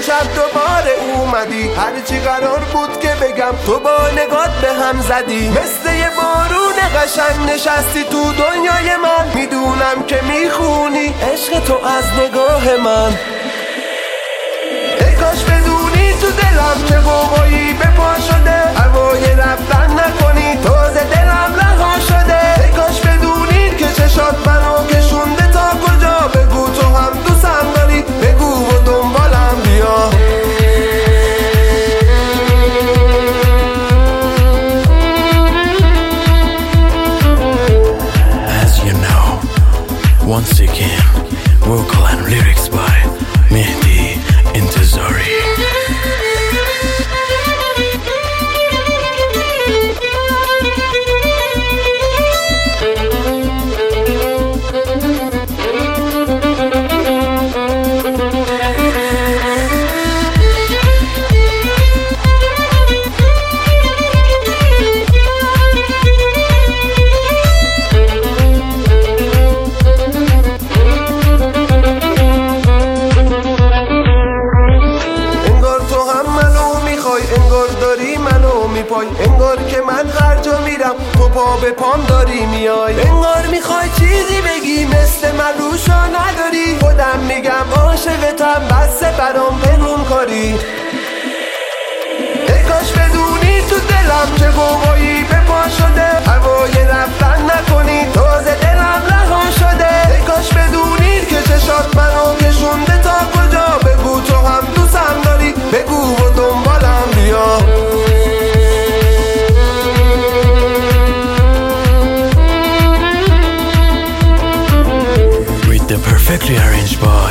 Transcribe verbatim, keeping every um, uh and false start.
امشب دوباره اومدی، هرچی قرار بود که بگم تو با نگات به هم زدی. مثل یه بارون قشنگ نشستی تو دنیای من، میدونم که میخونی عشق تو از نگاه من. ای کاش بدونی تو دلم چه قوقایی به پا شده، هوای رفتن نکنی تازه دلم رها شده. ای کاش بدونی که چشات منو کشونده تا کجا، بگو تو هم دوستم داری، بگو و دنبالم بیا. As you know, once again, vocal and lyrics by Mehdi Intizari. انگار داری منو میپای، انگار که من خرجا میرم تو پا به پام داری میای. انگار میخوای چیزی بگی مثل من روشا نداری، خودم میگم عاشقتم بسه برام پنهون کاری. ای کاش بدونی تو دلم چه قوقایی به پا شده، هوای رفتن نکنی تازه دلم رها شده. ای کاش بدونی که چشات منو کشونده تا کجا، بگو تو هم دوستم داری، بگو و دنبالم بیا. With the perfectly arranged by